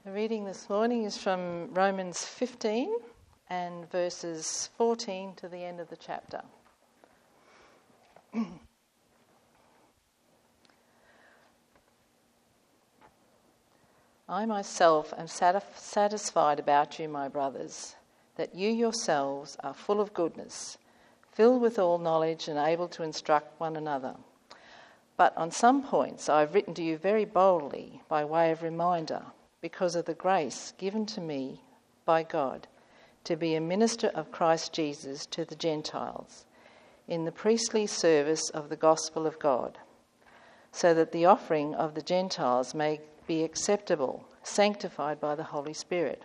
The reading this morning is from Romans 15 and verses 14 to the end of the chapter. I myself am satisfied about you, my brothers, that you yourselves are full of goodness, filled with all knowledge and able to instruct one another. But on some points I have written to you very boldly by way of reminder, because of the grace given to me by God to be a minister of Christ Jesus to the Gentiles, in the priestly service of the gospel of God, so that the offering of the Gentiles may be acceptable, sanctified by the Holy Spirit.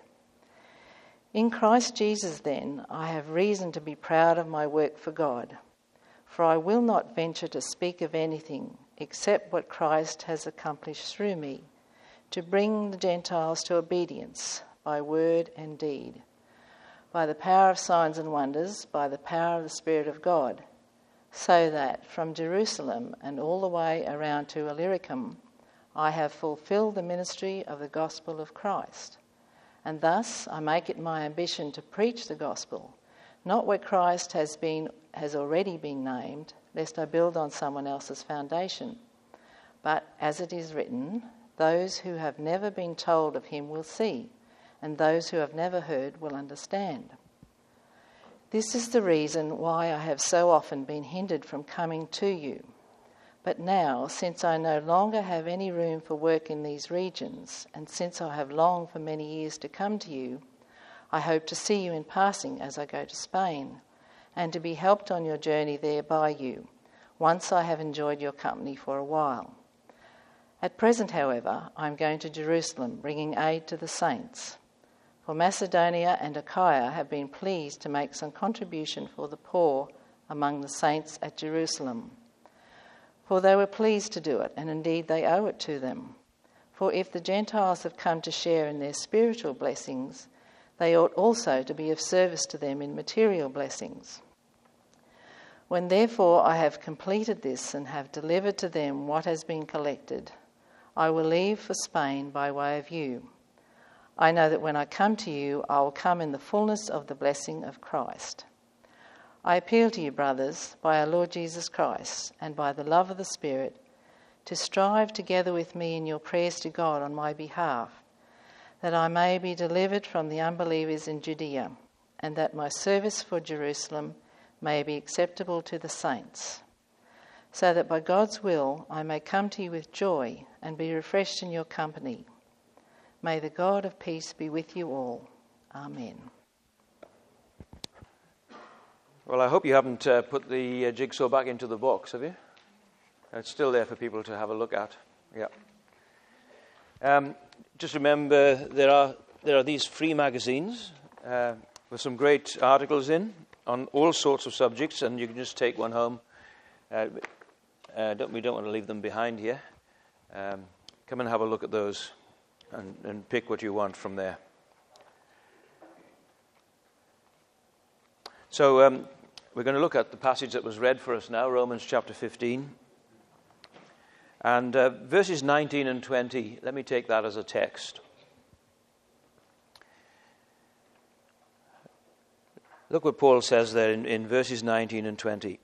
In Christ Jesus, then, I have reason to be proud of my work for God, for I will not venture to speak of anything except what Christ has accomplished through me, to bring the Gentiles to obedience by word and deed, by the power of signs and wonders, by the power of the Spirit of God, so that from Jerusalem and all the way around to Illyricum I have fulfilled the ministry of the gospel of Christ. And thus I make it my ambition to preach the gospel, not where Christ has already been named, lest I build on someone else's foundation, but as it is written, those who have never been told of him will see, and those who have never heard will understand. This is the reason why I have so often been hindered from coming to you. But now, since I no longer have any room for work in these regions, and since I have longed for many years to come to you, I hope to see you in passing as I go to Spain, and to be helped on your journey there by you, once I have enjoyed your company for a while. At present, however, I am going to Jerusalem, bringing aid to the saints. For Macedonia and Achaia have been pleased to make some contribution for the poor among the saints at Jerusalem. For they were pleased to do it, and indeed they owe it to them. For if the Gentiles have come to share in their spiritual blessings, they ought also to be of service to them in material blessings. When therefore I have completed this and have delivered to them what has been collected, I will leave for Spain by way of you. I know that when I come to you, I will come in the fullness of the blessing of Christ. I appeal to you, brothers, by our Lord Jesus Christ and by the love of the Spirit, to strive together with me in your prayers to God on my behalf, that I may be delivered from the unbelievers in Judea, and that my service for Jerusalem may be acceptable to the saints, so that by God's will I may come to you with joy and be refreshed in your company. May the God of peace be with you all. Amen. Well, I hope you haven't put the jigsaw back into the box, have you? It's still there for people to have a look at. Yeah. Just remember, there are these free magazines with some great articles in on all sorts of subjects, and you can just take one home. We don't want to leave them behind here. Come and have a look at those and pick what you want from there. So we're going to look at the passage that was read for us now, Romans chapter 15. And verses 19 and 20, let me take that as a text. Look what Paul says there in verses 19 and 20.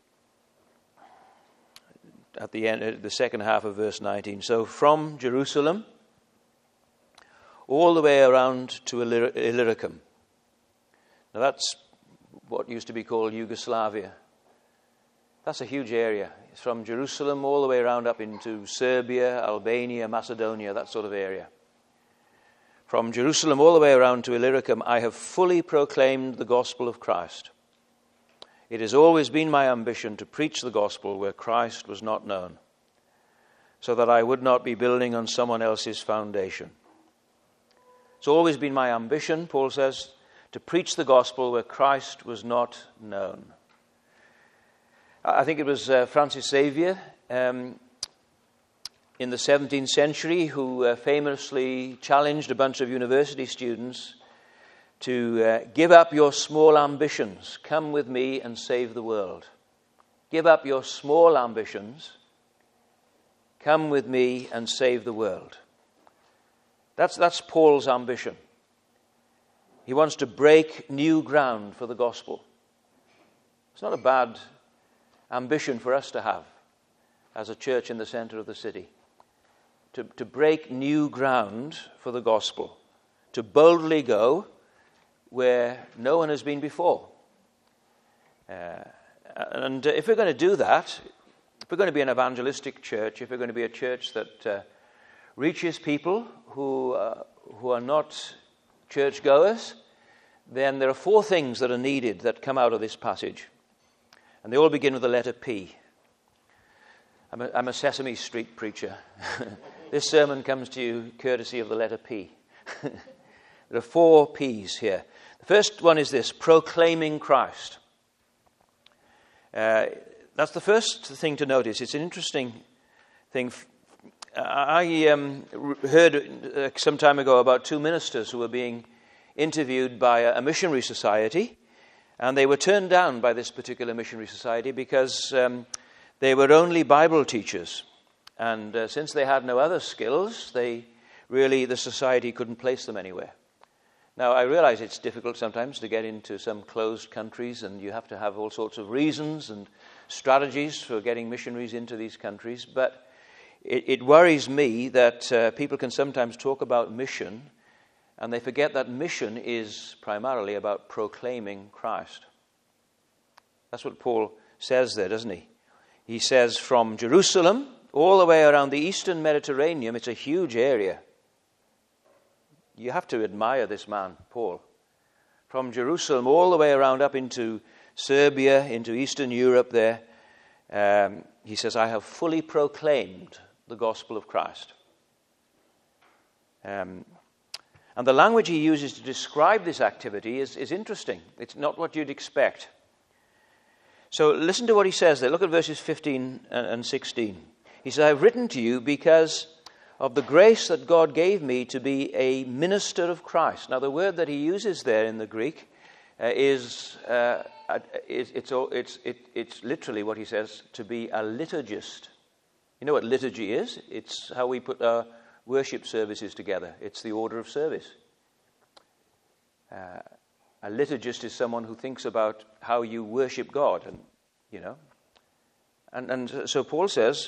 At the end, the second half of verse 19. So from Jerusalem all the way around to Illyricum. Now that's what used to be called Yugoslavia. That's a huge area. It's from Jerusalem all the way around up into Serbia, Albania, Macedonia, that sort of area. From Jerusalem all the way around to Illyricum, I have fully proclaimed the gospel of Christ. It has always been my ambition to preach the gospel where Christ was not known, so that I would not be building on someone else's foundation. It's always been my ambition, Paul says, to preach the gospel where Christ was not known. I think it was Francis Xavier in the 17th century who famously challenged a bunch of university students to give up your small ambitions. Come with me and save the world. Give up your small ambitions. Come with me and save the world. That's Paul's ambition. He wants to break new ground for the gospel. It's not a bad ambition for us to have as a church in the center of the city. To break new ground for the gospel. To boldly go where no one has been before. And if we're going to do that, if we're going to be an evangelistic church, if we're going to be a church that reaches people who are not churchgoers, then there are 4 things that are needed that come out of this passage. And they all begin with the letter P. I'm a Sesame Street preacher. This sermon comes to you courtesy of the letter P. There are 4 P's here. The first one is this: proclaiming Christ. That's the first thing to notice. It's an interesting thing. I heard some time ago about 2 ministers who were being interviewed by a missionary society, and they were turned down by this particular missionary society because they were only Bible teachers. And since they had no other skills, the society couldn't place them anywhere. Now, I realize it's difficult sometimes to get into some closed countries, and you have to have all sorts of reasons and strategies for getting missionaries into these countries. But it worries me that people can sometimes talk about mission, and they forget that mission is primarily about proclaiming Christ. That's what Paul says there, doesn't he? He says from Jerusalem all the way around the eastern Mediterranean. It's a huge area. You have to admire this man, Paul. From Jerusalem all the way around up into Serbia, into Eastern Europe there, he says, I have fully proclaimed the gospel of Christ. And the language he uses to describe this activity is interesting. It's not what you'd expect. So listen to what he says there. Look at verses 15 and 16. He says, I have written to you because of the grace that God gave me to be a minister of Christ. Now, the word that he uses there in the Greek is literally what he says, to be a liturgist. You know what liturgy is? It's how we put our worship services together. It's the order of service. A liturgist is someone who thinks about how you worship God, and so Paul says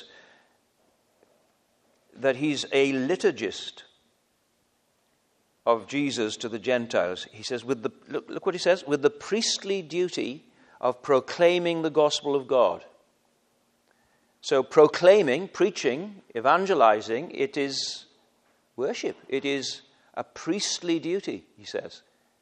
that he's a liturgist of Jesus to the Gentiles. He says, look what he says, with the priestly duty of proclaiming the gospel of God. So proclaiming, preaching, evangelizing, it is worship. It is a priestly duty, he says.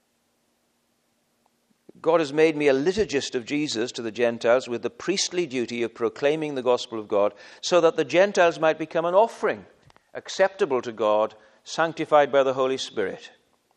God has made me a liturgist of Jesus to the Gentiles with the priestly duty of proclaiming the gospel of God, so that the Gentiles might become an offering acceptable to God, sanctified by the Holy Spirit.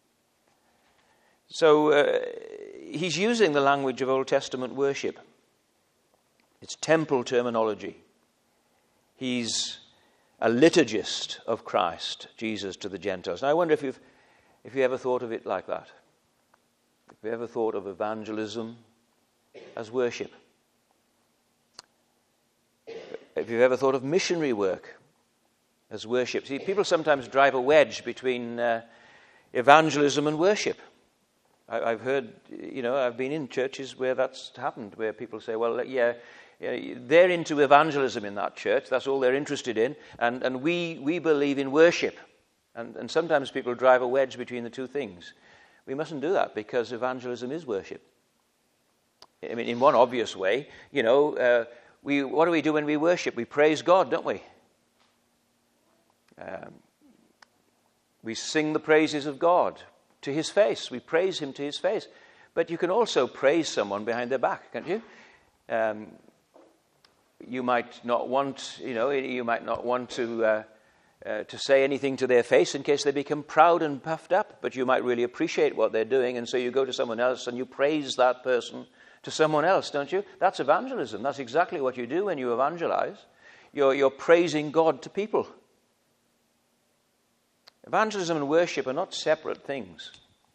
So he's using the language of Old Testament worship. It's temple terminology. He's a liturgist of Christ, Jesus, to the Gentiles. Now, I wonder if you ever thought of it like that. If you ever thought of evangelism as worship. If you've ever thought of missionary work as worship. See, people sometimes drive a wedge between evangelism and worship. I've heard, I've been in churches where that's happened, where people say, well, they're into evangelism in that church. That's all they're interested in. And we believe in worship. And sometimes people drive a wedge between the two things. We mustn't do that, because evangelism is worship. I mean, in one obvious way, what do we do when we worship? We praise God, don't we? We sing the praises of God to his face. We praise him to his face. But you can also praise someone behind their back, can't you? You might not want, to say anything to their face in case they become proud and puffed up, but you might really appreciate what they're doing, and so you go to someone else and you praise that person to someone else, don't you? That's evangelism. That's exactly what you do when you evangelize. You're praising God to people. Evangelism and worship are not separate things.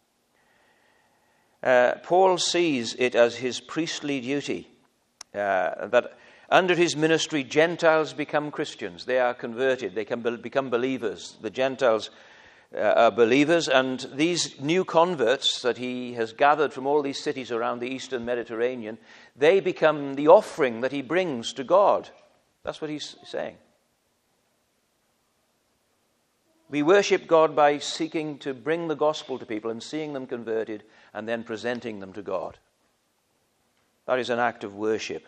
Paul sees it as his priestly duty that under his ministry, Gentiles become Christians. They are converted. They can become believers. The Gentiles are believers, and these new converts that he has gathered from all these cities around the eastern Mediterranean, they become the offering that he brings to God. That's what he's saying. We worship God by seeking to bring the gospel to people and seeing them converted and then presenting them to God. That is an act of worship.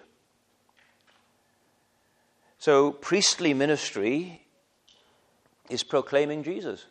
So priestly ministry is proclaiming Jesus.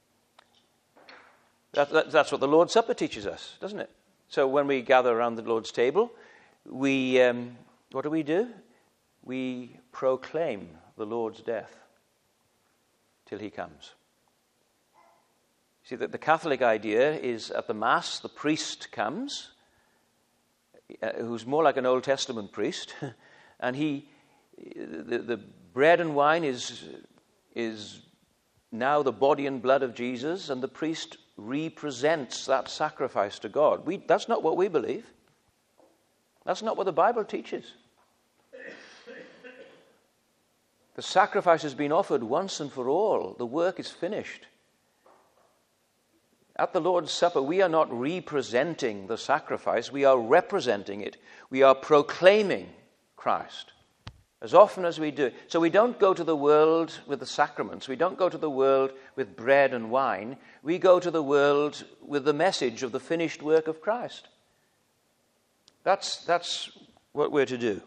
That's what the Lord's Supper teaches us, doesn't it? So when we gather around the Lord's table, what do? We proclaim the Lord's death till he comes. See, that the Catholic idea is at the Mass, the priest comes, who's more like an Old Testament priest, and the bread and wine is now the body and blood of Jesus, and the priest represents that sacrifice to God. That's not what we believe. That's not what the Bible teaches. The sacrifice has been offered once and for all. The work is finished. At the Lord's Supper, we are not representing the sacrifice, we are representing it. We are proclaiming Christ as often as we do. So we don't go to the world with the sacraments. We don't go to the world with bread and wine. We go to the world with the message of the finished work of Christ. That's what we're to do.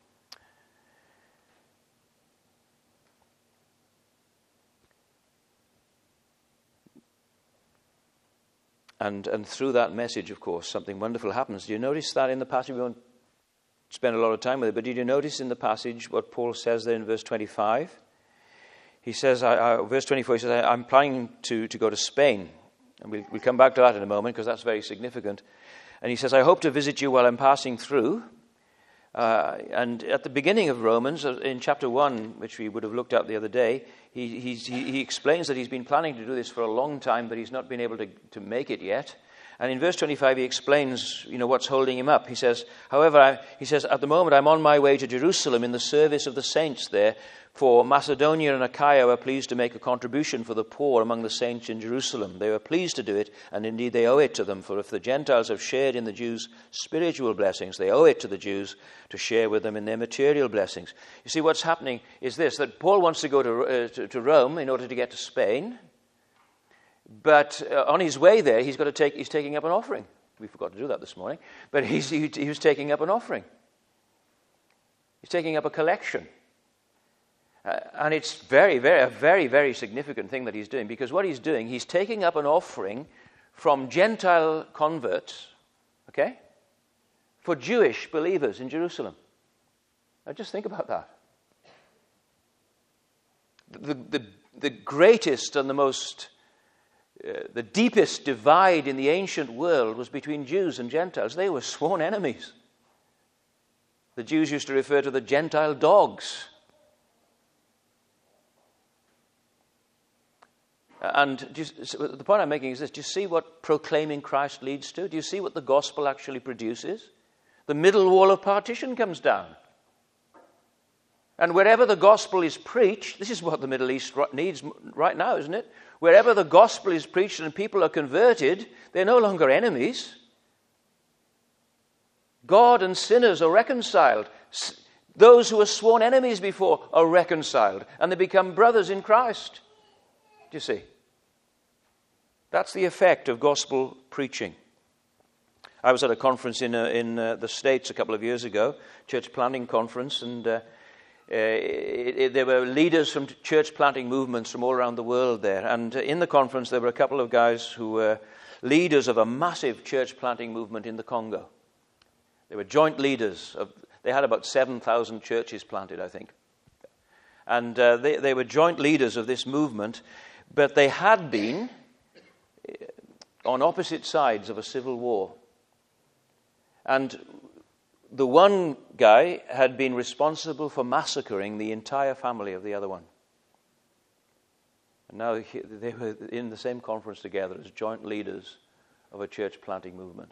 And through that message, of course, something wonderful happens. Do you notice that in the passage? We won't spend a lot of time with it, but did you notice in the passage what Paul says there in verse 25? He says, verse 24, he says, I'm planning to go to Spain. And we'll come back to that in a moment because that's very significant. And he says, I hope to visit you while I'm passing through. And at the beginning of Romans, in chapter 1, which we would have looked at the other day, he explains that he's been planning to do this for a long time, but he's not been able to make it yet. And in verse 25, he explains, what's holding him up. He says, however, at the moment I'm on my way to Jerusalem in the service of the saints there, for Macedonia and Achaia were pleased to make a contribution for the poor among the saints in Jerusalem. They were pleased to do it, and indeed they owe it to them. For if the Gentiles have shared in the Jews' spiritual blessings, they owe it to the Jews to share with them in their material blessings. You see, what's happening is this, that Paul wants to go to Rome in order to get to Spain. But on his way there, he's taking up an offering. We forgot to do that this morning. But he was taking up an offering. He's taking up a collection. And it's a very, very significant thing that he's doing. Because what he's doing, he's taking up an offering from Gentile converts, okay, for Jewish believers in Jerusalem. Now just think about that. The greatest and the deepest divide in the ancient world was between Jews and Gentiles. They were sworn enemies. The Jews used to refer to the Gentile dogs. And the point I'm making is this. Do you see what proclaiming Christ leads to? Do you see what the gospel actually produces? The middle wall of partition comes down. And wherever the gospel is preached, this is what the Middle East needs right now, isn't it? Wherever the gospel is preached and people are converted, they're no longer enemies. God and sinners are reconciled. Those who were sworn enemies before are reconciled, and they become brothers in Christ. Do you see? That's the effect of gospel preaching. I was at a conference in the States a couple of years ago, church planting conference, and there were leaders from church planting movements from all around the world there. And in the conference, there were a couple of guys who were leaders of a massive church planting movement in the Congo. They were joint leaders. They had about 7,000 churches planted, I think. And they were joint leaders of this movement, but they had been on opposite sides of a civil war. And the one guy had been responsible for massacring the entire family of the other one. And now they were in the same conference together as joint leaders of a church planting movement.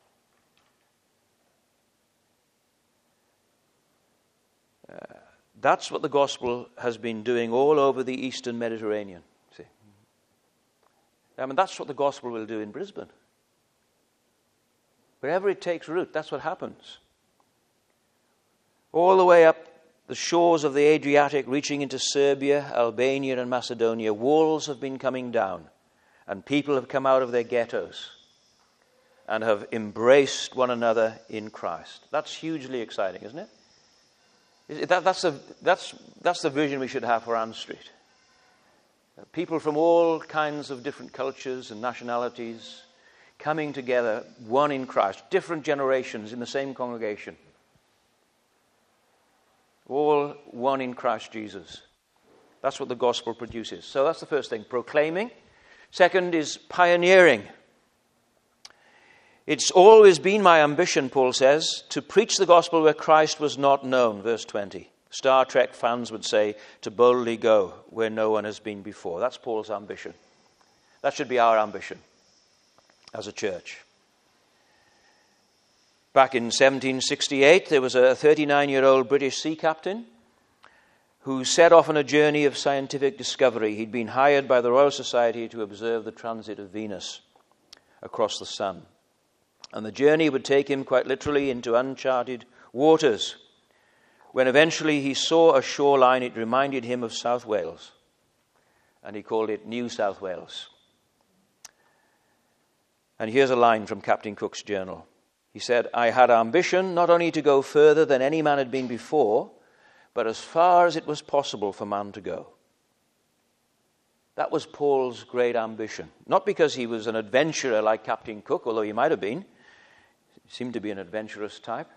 That's what the gospel has been doing all over the eastern Mediterranean. See? I mean, that's what the gospel will do in Brisbane. Wherever it takes root, that's what happens. All the way up the shores of the Adriatic, reaching into Serbia, Albania, and Macedonia, walls have been coming down, and people have come out of their ghettos and have embraced one another in Christ. That's hugely exciting, isn't it? That's the vision we should have for Ann Street. People from all kinds of different cultures and nationalities coming together, one in Christ, different generations in the same congregation. All one in Christ Jesus. That's what the gospel produces. So that's the first thing, proclaiming. Second is pioneering. It's always been my ambition, Paul says, to preach the gospel where Christ was not known, verse 20. Star Trek fans would say, to boldly go where no one has been before. That's Paul's ambition. That should be our ambition as a church. Back in 1768, there was a 39-year-old British sea captain who set off on a journey of scientific discovery. He'd been hired by the Royal Society to observe the transit of Venus across the sun. And the journey would take him quite literally into uncharted waters. When eventually he saw a shoreline, it reminded him of South Wales. And he called it New South Wales. And here's a line from Captain Cook's journal. He said, I had ambition not only to go further than any man had been before, but as far as it was possible for man to go. That was Paul's great ambition. Not because he was an adventurer like Captain Cook, although he might have been. He seemed to be an adventurous type.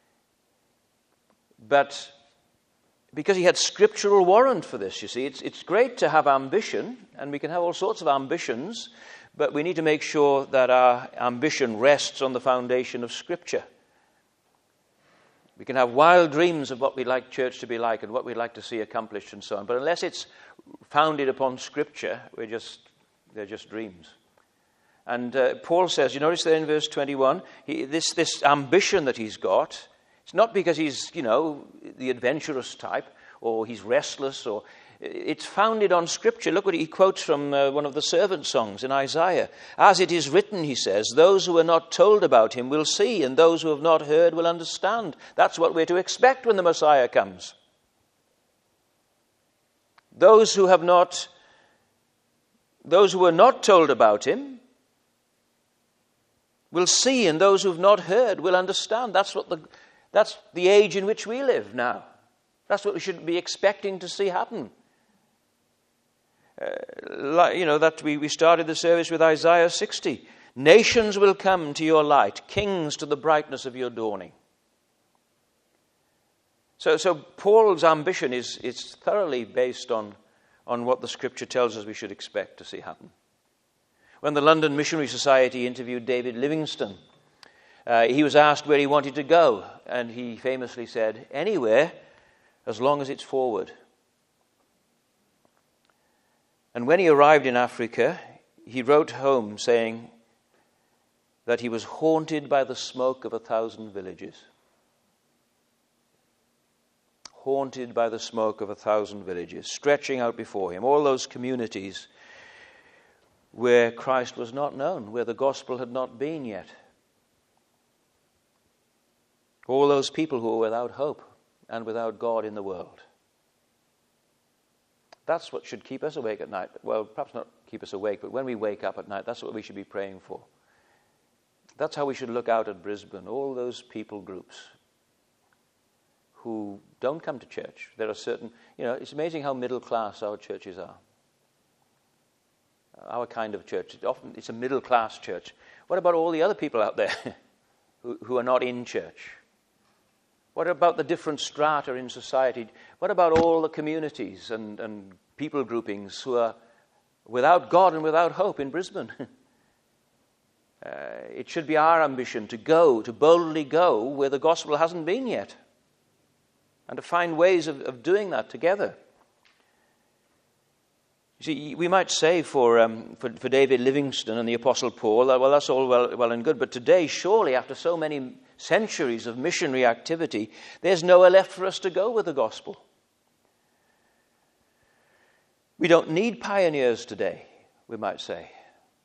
But because he had scriptural warrant for this, you see. It's great to have ambition, and we can have all sorts of ambitions, but we need to make sure that our ambition rests on the foundation of Scripture. We can have wild dreams of what we'd like church to be like and what we'd like to see accomplished and so on. But unless it's founded upon Scripture, they're just dreams. And Paul says, you notice there in verse 21, this ambition that he's got, it's not because he's, the adventurous type, or he's restless, or it's founded on Scripture. Look what he quotes from one of the servant songs in Isaiah. As it is written, he says, those who are not told about him will see, and those who have not heard will understand. That's what we're to expect when the Messiah comes. Those who are not told about him will see, and those who have not heard will understand. That's the age in which we live now. That's what we should be expecting to see happen. We started the service with Isaiah 60. Nations will come to your light, kings to the brightness of your dawning. So Paul's ambition is thoroughly based on what the Scripture tells us we should expect to see happen. When the London Missionary Society interviewed David Livingstone, he was asked where he wanted to go, and he famously said, anywhere, as long as it's forward. And when he arrived in Africa, he wrote home saying that he was haunted by the smoke of 1,000 villages. Haunted by the smoke of 1,000 villages, stretching out before him. All those communities where Christ was not known, where the gospel had not been yet. All those people who were without hope and without God in the world. That's what should keep us awake at night. Well, perhaps not keep us awake, but when we wake up at night, that's what we should be praying for. That's how we should look out at Brisbane, all those people groups who don't come to church. There are certain, it's amazing how middle class our churches are. Our kind of church, it's a middle class church. What about all the other people out there who are not in church? What about the different strata in society? What about all the communities and people groupings who are without God and without hope in Brisbane? It should be our ambition to boldly go where the gospel hasn't been yet, and to find ways of doing that together. You see, we might say for David Livingstone and the Apostle Paul, well, that's all well and good, but today, surely, after so many centuries of missionary activity, there's nowhere left for us to go with the gospel. We don't need pioneers today, we might say.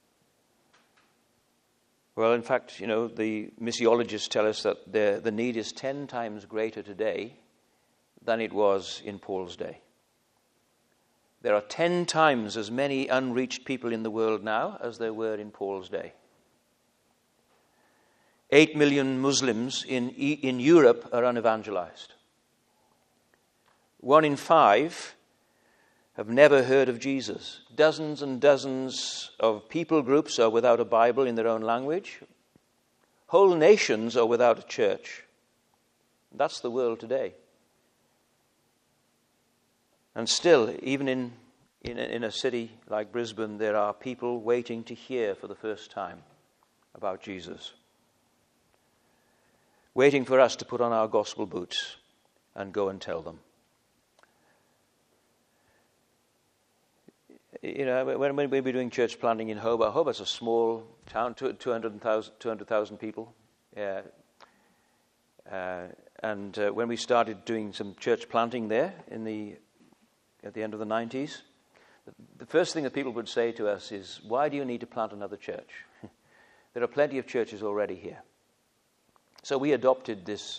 Well, in fact, the missiologists tell us that the need is 10 times greater today than it was in Paul's day. There are 10 times as many unreached people in the world now as there were in Paul's day. 8 million Muslims in Europe are unevangelized. 1 in 5 have never heard of Jesus. Dozens and dozens of people groups are without a Bible in their own language. Whole nations are without a church. That's the world today. And still, even in a city like Brisbane, there are people waiting to hear for the first time about Jesus. Waiting for us to put on our gospel boots and go and tell them. When we'll be doing church planting in Hobart, Hobart's a small town, 200,000 people. And when we started doing some church planting there at the end of the 90s, the first thing that people would say to us is, why do you need to plant another church? There are plenty of churches already here. So we adopted this.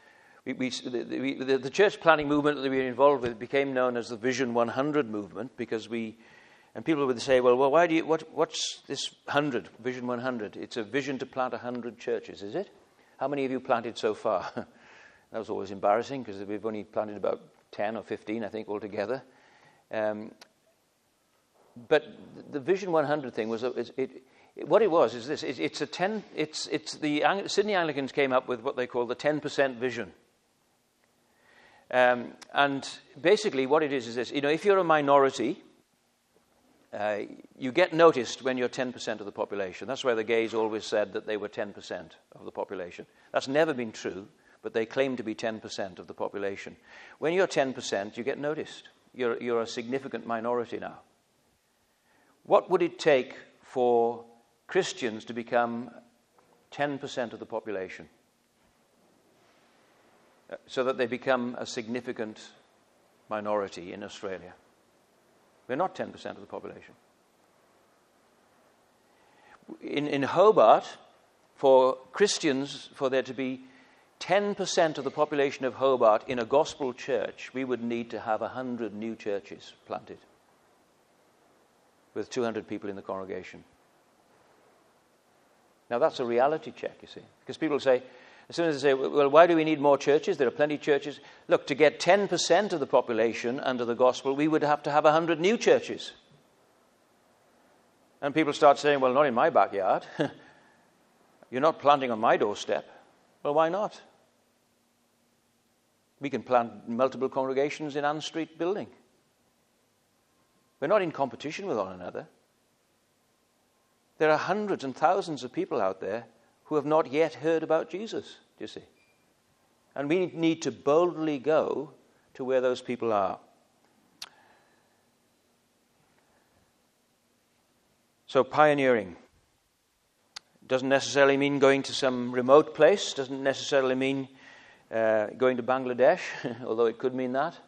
The church planting movement that we were involved with became known as the Vision 100 movement because and people would say, well, what's this 100, Vision 100? It's a vision to plant 100 churches, is it? How many of you planted so far? That was always embarrassing because we've only planted about 10 or 15, I think, altogether. But the Vision 100 thing was, what it was is this: the Sydney Anglicans came up with what they call the 10% vision. And basically, what it is this: if you're a minority, you get noticed when you're 10% of the population. That's why the gays always said that they were 10% of the population. That's never been true, but they claim to be 10% of the population. When you're 10%, you get noticed. You're a significant minority now. What would it take for Christians to become 10% of the population so that they become a significant minority in Australia? We're not 10% of the population. In Hobart, for Christians, for there to be 10% of the population of Hobart in a gospel church, we would need to have 100 new churches planted with 200 people in the congregation. Now that's a reality check, you see. Because people say, as soon as they say, well, why do we need more churches? There are plenty of churches. Look, to get 10% of the population under the gospel, we would have to have 100 new churches. And people start saying, well, not in my backyard. You're not planting on my doorstep. Well, why not? We can plant multiple congregations in Ann Street building. We're not in competition with one another. There are hundreds and thousands of people out there who have not yet heard about Jesus, do you see? And we need to boldly go to where those people are. So pioneering doesn't necessarily mean going to some remote place, doesn't necessarily mean going to Bangladesh, although it could mean that.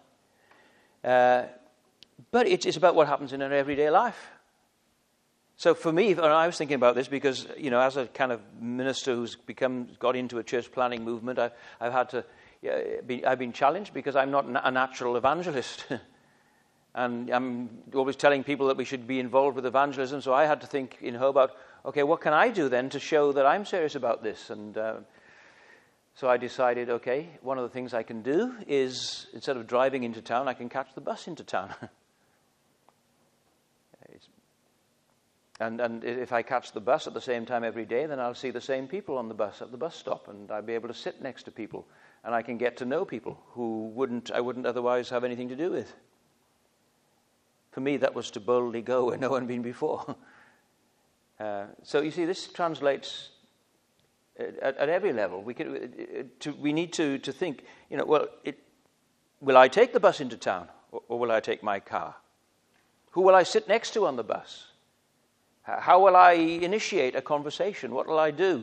But it's about what happens in our everyday life. So for me, and I was thinking about this because, as a kind of minister who's got into a church planning movement, I've been challenged because I'm not a natural evangelist. And I'm always telling people that we should be involved with evangelism, so I had to think in Hobart, okay, what can I do then to show that I'm serious about this? And so I decided, okay, one of the things I can do is, instead of driving into town, I can catch the bus into town. And if I catch the bus at the same time every day, then I'll see the same people on the bus at the bus stop, and I'll be able to sit next to people, and I can get to know people who I wouldn't otherwise have anything to do with. For me, that was to boldly go where no one had been before. So you see, this translates at every level. We need to think, will I take the bus into town, or will I take my car? Who will I sit next to on the bus? How will I initiate a conversation? What will I do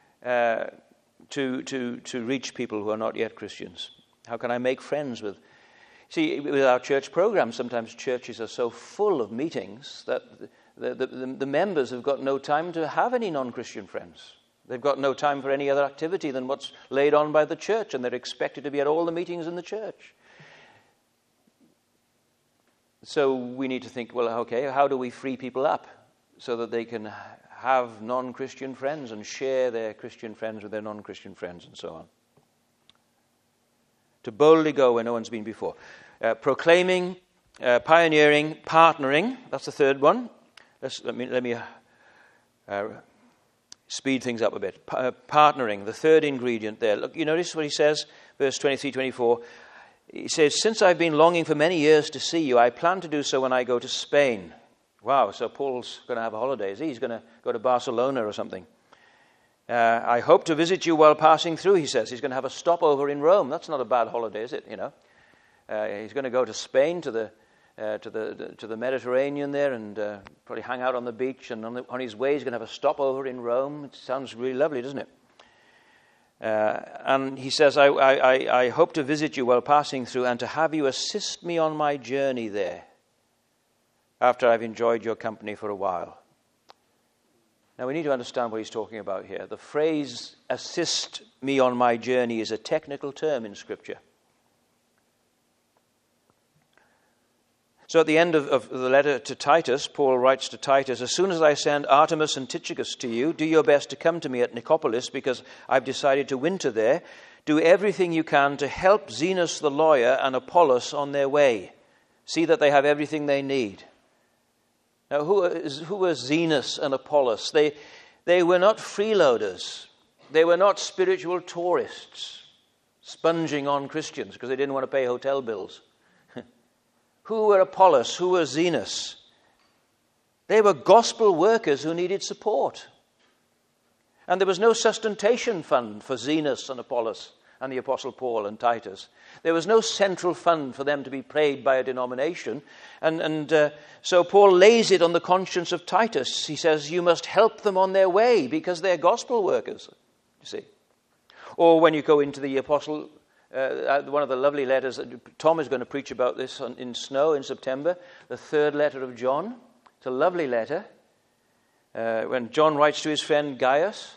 to reach people who are not yet Christians? How can I make friends with? See, with our church program, sometimes churches are so full of meetings that the members have got no time to have any non-Christian friends. They've got no time for any other activity than what's laid on by the church, and they're expected to be at all the meetings in the church. So we need to think, well, okay, how do we free people up so that they can have non-Christian friends and share their Christian friends with their non-Christian friends and so on? To boldly go where no one's been before. Proclaiming, pioneering, partnering. That's the third one. Let me speed things up a bit. Partnering, the third ingredient there. Look, you notice what he says, verse 23, 24. He says, since I've been longing for many years to see you, I plan to do so when I go to Spain. Wow, so Paul's going to have a holiday, is he? He's going to go to Barcelona or something. I hope to visit you while passing through, he says. He's going to have a stopover in Rome. That's not a bad holiday, is it? He's going to go to Spain, to the Mediterranean there, and probably hang out on the beach. And on his way, he's going to have a stopover in Rome. It sounds really lovely, doesn't it? And he says, I hope to visit you while passing through and to have you assist me on my journey there after I've enjoyed your company for a while. Now, we need to understand what he's talking about here. The phrase, assist me on my journey, is a technical term in Scripture. So at the end of the letter to Titus, Paul writes to Titus, as soon as I send Artemas and Tychicus to you, do your best to come to me at Nicopolis because I've decided to winter there. Do everything you can to help Zenas the lawyer and Apollos on their way. See that they have everything they need. Now, who were Zenas and Apollos? They were not freeloaders. They were not spiritual tourists sponging on Christians because they didn't want to pay hotel bills. Who were Apollos? Who were Zenas? They were gospel workers who needed support. And there was no sustentation fund for Zenas and Apollos and the Apostle Paul and Titus. There was no central fund for them to be paid by a denomination. And so Paul lays it on the conscience of Titus. He says, you must help them on their way because they're gospel workers, you see. Or when you go into the Apostle, one of the lovely letters, Tom is going to preach about this in Snow in September, the third letter of John. It's a lovely letter. When John writes to his friend Gaius,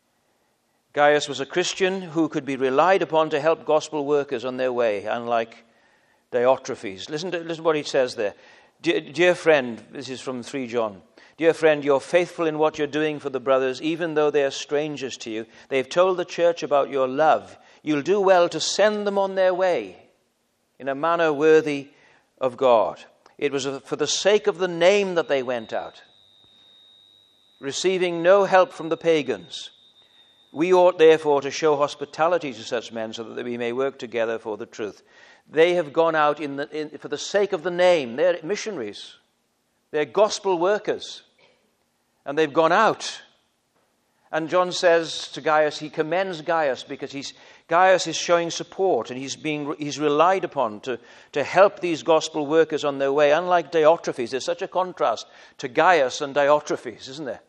Gaius was a Christian who could be relied upon to help gospel workers on their way, unlike Diotrephes. Listen to what he says there. Dear friend, this is from 3 John. Dear friend, you're faithful in what you're doing for the brothers, even though they are strangers to you. They've told the church about your love. You'll do well to send them on their way in a manner worthy of God. It was for the sake of the name that they went out, receiving no help from the pagans. We ought therefore to show hospitality to such men so that we may work together for the truth. They have gone out for the sake of the name. They're missionaries. They're gospel workers. And they've gone out. And John says to Gaius, he commends Gaius because Gaius is showing support and he's relied upon to help these gospel workers on their way. Unlike Diotrephes, there's such a contrast to Gaius and Diotrephes, isn't there?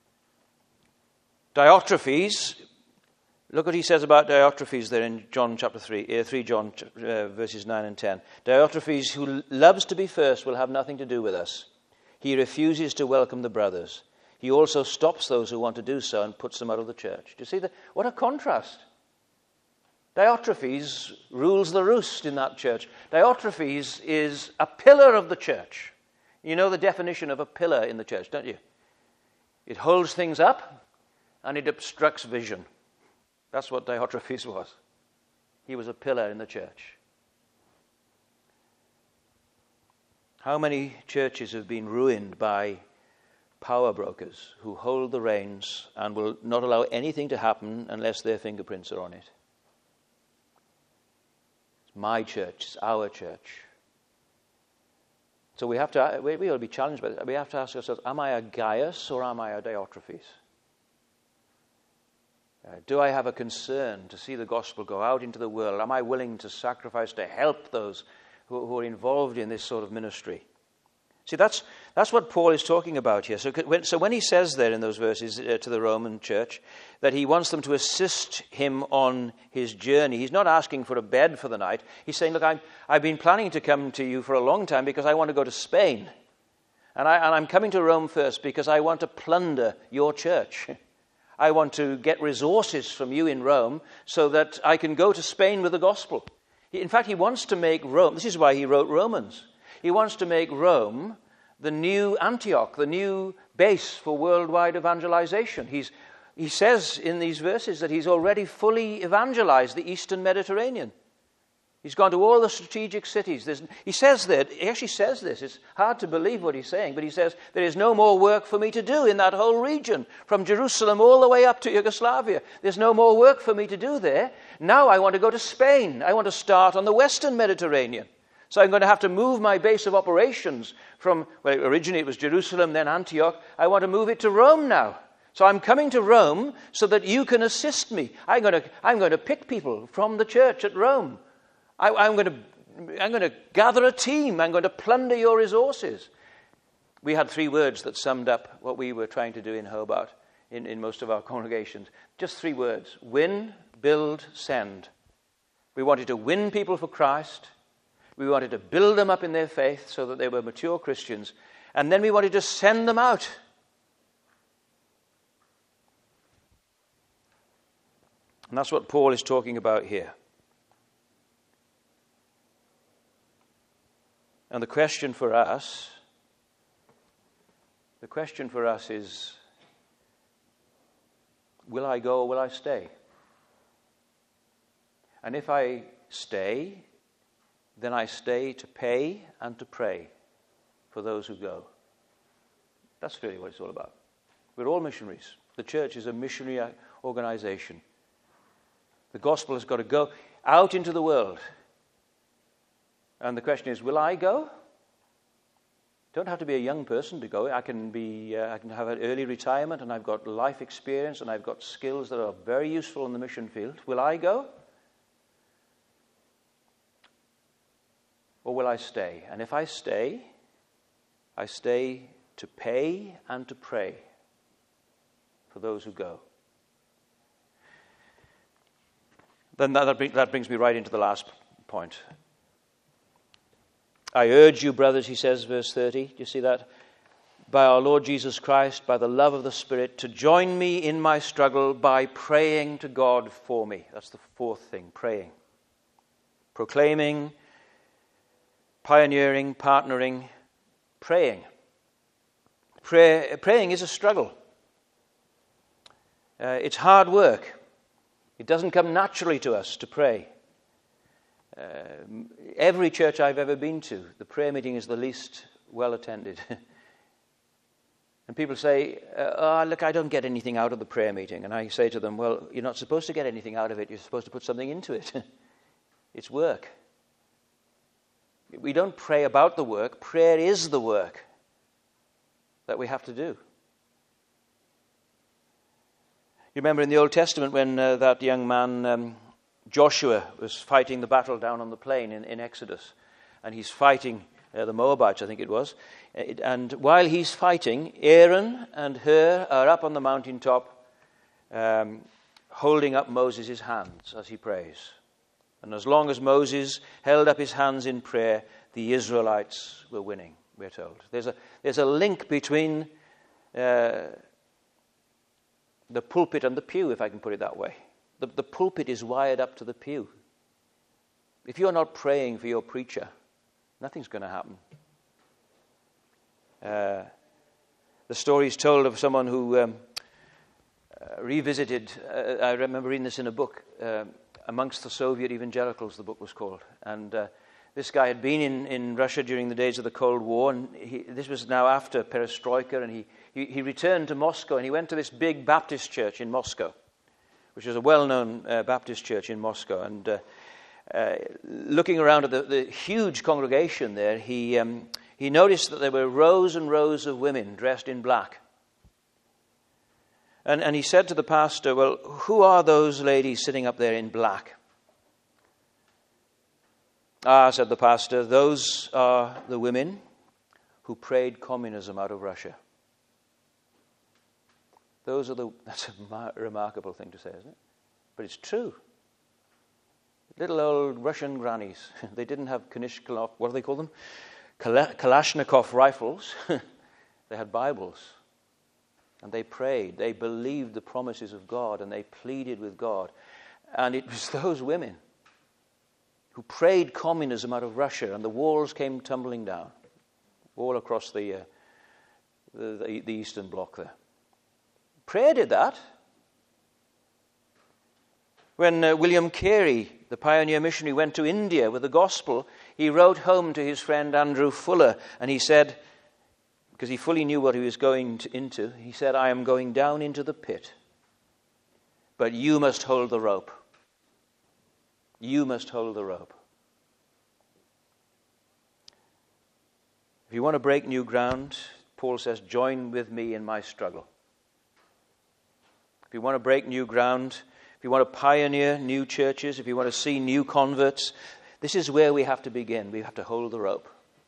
Diotrephes, look what he says about Diotrephes there in John chapter 3 John verses 9 and 10. Diotrephes, who loves to be first, will have nothing to do with us. He refuses to welcome the brothers. He also stops those who want to do so and puts them out of the church. Do you see what a contrast? Diotrephes rules the roost in that church. Diotrephes is a pillar of the church. You know the definition of a pillar in the church, don't you? It holds things up and it obstructs vision. That's what Diotrephes was. He was a pillar in the church. How many churches have been ruined by power brokers who hold the reins and will not allow anything to happen unless their fingerprints are on it? It's my church, it's our church. So we will be challenged by this. We have to ask ourselves, am I a Gaius or am I a Diotrephes? Do I have a concern to see the gospel go out into the world? Am I willing to sacrifice to help those who are involved in this sort of ministry? See, that's what Paul is talking about here. So when he says there in those verses to the Roman church that he wants them to assist him on his journey, he's not asking for a bed for the night. He's saying, look, I've been planning to come to you for a long time because I want to go to Spain. And I'm coming to Rome first because I want to plunder your church. I want to get resources from you in Rome so that I can go to Spain with the gospel. In fact, he wants to make Rome, this is why he wrote Romans. He wants to make Rome the new Antioch, the new base for worldwide evangelization. He says in these verses that he's already fully evangelized the Eastern Mediterranean. He's gone to all the strategic cities. He actually says this. It's hard to believe what he's saying, but he says, there is no more work for me to do in that whole region, from Jerusalem all the way up to Yugoslavia. There's no more work for me to do there. Now I want to go to Spain. I want to start on the Western Mediterranean. So I'm going to have to move my base of operations from, well, originally it was Jerusalem, then Antioch. I want to move it to Rome now. So I'm coming to Rome so that you can assist me. I'm going to pick people from the church at Rome. I'm going to gather a team. I'm going to plunder your resources. We had 3 words that summed up what we were trying to do in Hobart, in most of our congregations. Just 3 words: win, build, send. We wanted to win people for Christ. We wanted to build them up in their faith so that they were mature Christians. And then we wanted to send them out. And that's what Paul is talking about here. And the question for us is, will I go or will I stay? And if I stay, then I stay to pay and to pray for those who go. That's really what it's all about. We're all missionaries. The church is a missionary organization. The gospel has got to go out into the world. And the question is, will I go? Don't have to be a young person to go. I can have an early retirement, and I've got life experience, and I've got skills that are very useful in the mission field. Will I go? Or will I stay? And if I stay to pay and to pray for those who go. Then that brings me right into the last point. I urge you, brothers, he says, verse 30. Do you see that? By our Lord Jesus Christ, by the love of the Spirit, to join me in my struggle by praying to God for me. That's the 4th thing, praying. Proclaiming, pioneering, partnering, praying. Praying is a struggle. It's hard work. It doesn't come naturally to us to pray. Every church I've ever been to, the prayer meeting is the least well attended. And people say, look, I don't get anything out of the prayer meeting. And I say to them, well, you're not supposed to get anything out of it. You're supposed to put something into it. It's work. We don't pray about the work. Prayer is the work that we have to do. You remember in the Old Testament when that young man, Joshua, was fighting the battle down on the plain in Exodus. And he's fighting the Moabites, I think it was. And while he's fighting, Aaron and Hur are up on the mountaintop holding up Moses' hands as he prays. And as long as Moses held up his hands in prayer, the Israelites were winning, we're told. There's a link between the pulpit and the pew, if I can put it that way. The pulpit is wired up to the pew. If you're not praying for your preacher, nothing's going to happen. The story is told of someone who revisited, I remember reading this in a book, Amongst the Soviet Evangelicals, the book was called. And this guy had been in Russia during the days of the Cold War, and this was now after Perestroika, and he returned to Moscow, and he went to this big Baptist church in Moscow, which is a well-known Baptist church in Moscow. And looking around at the huge congregation there, he noticed that there were rows and rows of women dressed in black. And he said to the pastor, well, who are those ladies sitting up there in black? Said the pastor, those are the women who prayed communism out of Russia. That's a remarkable thing to say, isn't it? But it's true. Little old Russian grannies. They didn't have Kalashnikov rifles. They had Bibles. And they prayed. They believed the promises of God, and they pleaded with God. And it was those women who prayed communism out of Russia, and the walls came tumbling down all across the Eastern Bloc there. Prayer did that. When William Carey, the pioneer missionary, went to India with the gospel, he wrote home to his friend Andrew Fuller, and he said, because he fully knew what he was going into, he said, "I am going down into the pit, but you must hold the rope. You must hold the rope." If you want to break new ground, Paul says, join with me in my struggle. If you want to break new ground, if you want to pioneer new churches, if you want to see new converts, this is where we have to begin. We have to hold the rope.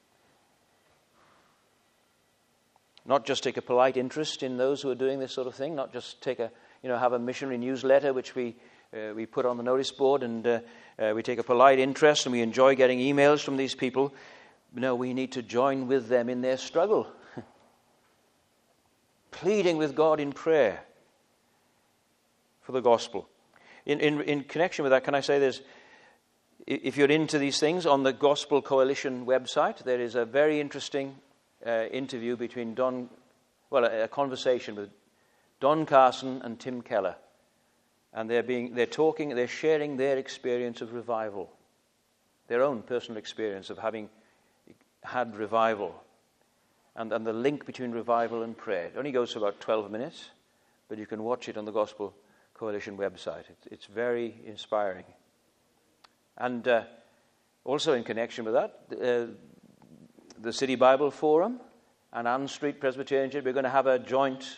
Not just take a polite interest in those who are doing this sort of thing, not just take have a missionary newsletter which we put on the notice board, and we take a polite interest and we enjoy getting emails from these people. No, we need to join with them in their struggle. Pleading with God in prayer for the gospel. In connection with that, can I say this? If you're into these things, on the Gospel Coalition website, there is a very interesting interview between a conversation with Don Carson and Tim Keller. And they're sharing their experience of revival, their own personal experience of having had revival, and the link between revival and prayer. It only goes for about 12 minutes, but you can watch it on the Gospel Coalition website. It's very inspiring. And also in connection with that, the City Bible Forum and Ann Street Presbyterian Church, we're going to have a joint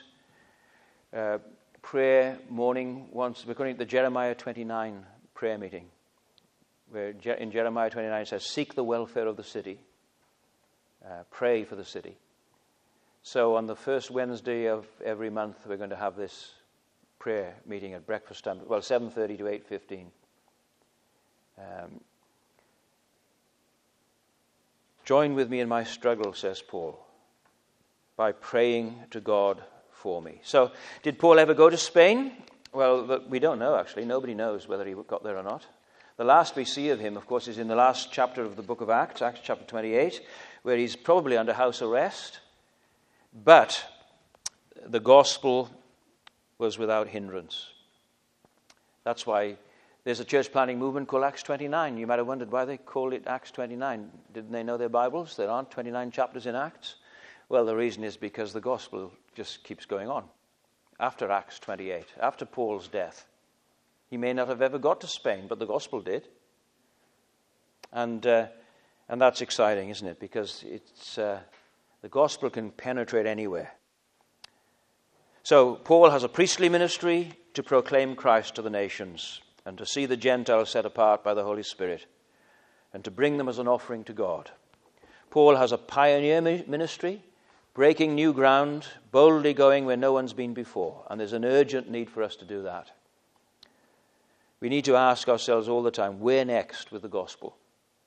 prayer morning once. We're calling it the Jeremiah 29 prayer meeting, where in Jeremiah 29 it says, seek the welfare of the city, pray for the city. So on the first Wednesday of every month, we're going to have this prayer meeting at breakfast time, 7:30 to 8:15. Join with me in my struggle, says Paul, by praying to God for me. So, did Paul ever go to Spain? Well, we don't know, actually. Nobody knows whether he got there or not. The last we see of him, of course, is in the last chapter of the book of Acts, Acts chapter 28, where he's probably under house arrest. But the gospel was without hindrance. That's why there's a church planting movement called Acts 29. You might have wondered why they called it Acts 29. Didn't they know their Bibles? There aren't 29 chapters in Acts. Well, the reason is because the gospel just keeps going on. After Acts 28, after Paul's death, he may not have ever got to Spain, but the gospel did. And that's exciting, isn't it? Because it's the gospel can penetrate anywhere. So Paul has a priestly ministry to proclaim Christ to the nations and to see the Gentiles set apart by the Holy Spirit and to bring them as an offering to God. Paul has a pioneer ministry, breaking new ground, boldly going where no one's been before. And there's an urgent need for us to do that. We need to ask ourselves all the time, where next with the gospel?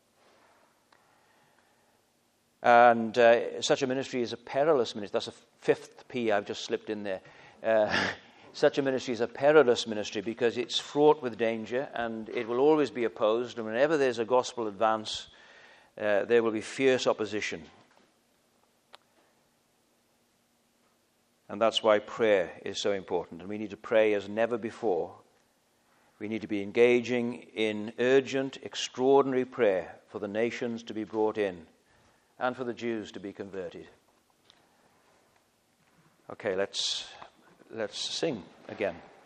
And such a ministry is a perilous ministry. That's a fifth P I've just slipped in there. Such a ministry is a perilous ministry because it's fraught with danger and it will always be opposed. And whenever there's a gospel advance, there will be fierce opposition. And that's why prayer is so important. And we need to pray as never before. We need to be engaging in urgent, extraordinary prayer for the nations to be brought in and for the Jews to be converted. Okay, let's sing again.